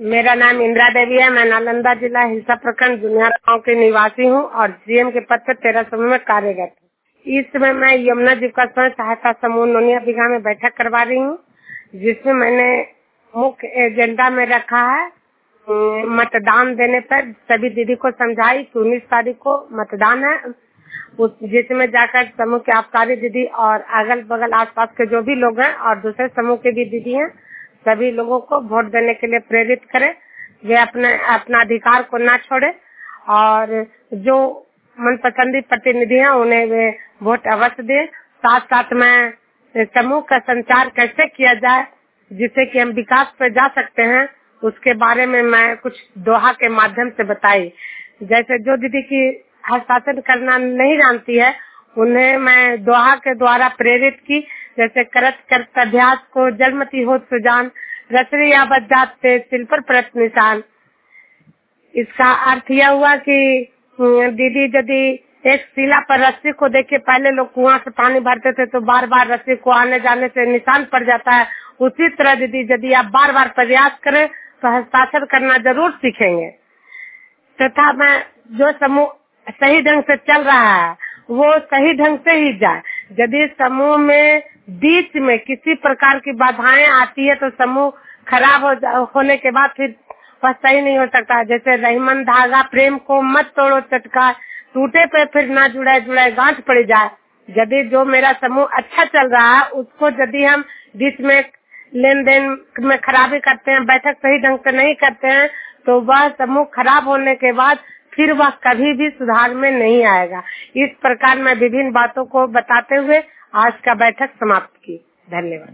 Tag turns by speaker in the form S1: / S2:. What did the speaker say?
S1: मेरा नाम इंदिरा देवी है। मैं नालंदा जिला हिलसा प्रखंड जुनियार गाँव की निवासी हूँ और जीएम के पद पर 13 समूह में कार्यरत हूँ। इस समय मैं यमुना जीविका स्वयं सहायता समूह नोनिया बीघा में बैठक करवा रही हूँ, जिसमें मैंने मुख्य एजेंडा में रखा है मतदान देने पर सभी दीदी को समझाई कि 19 तारीख को मतदान है, जिसमें जाकर समूह के आबकारी दीदी और अगल बगल आसपास के जो भी लोग हैं और दूसरे समूह के भी दीदी हैं, सभी लोगों को वोट देने के लिए प्रेरित करें। वे अपना अधिकार को ना छोड़े और जो मनपसंदी प्रतिनिधि हैं उन्हें वे वोट अवश्य दें। साथ साथ में समूह का संचार कैसे किया जाए जिससे कि हम विकास पे जा सकते हैं, उसके बारे में मैं कुछ दोहा के माध्यम से बताई। जैसे जो दीदी की हस्ताक्षर करना नहीं जानती है उन्हें मैं दोहा के द्वारा प्रेरित की। जैसे करत करत अभ्यास को जलमती हो सुजान, रसरी आबद जाते सिल पर प्रत निशान। इसका अर्थ यह हुआ कि दीदी यदि एक शिला पर रस्सी को देखे, पहले लोग कुआं से पानी भरते थे तो बार बार रस्सी को आने जाने से निशान पड़ जाता है, उसी तरह दीदी यदि आप बार बार प्रयास करें तो हस्ताक्षर करना जरूर सीखेंगे। तथा मैं जो समूह सही ढंग से चल रहा है वो सही ढंग से ही जाए। यदि समूह में बीच में किसी प्रकार की बाधाएं आती है तो समूह खराब होने के बाद फिर वह सही नहीं हो सकता। जैसे रहीमन धागा प्रेम को मत तोड़ो चटका, टूटे पे फिर ना जुड़ाए जुड़ाए गांठ पड़ जाए। यदि जो मेरा समूह अच्छा चल रहा है उसको यदि हम बीच में लेन देन में खराबी करते हैं, बैठक सही ढंग से नहीं करते हैं, तो वह समूह खराब होने के बाद फिर वह कभी भी सुधार में नहीं आएगा। इस प्रकार मैं विभिन्न बातों को बताते हुए आज का बैठक समाप्त की। धन्यवाद।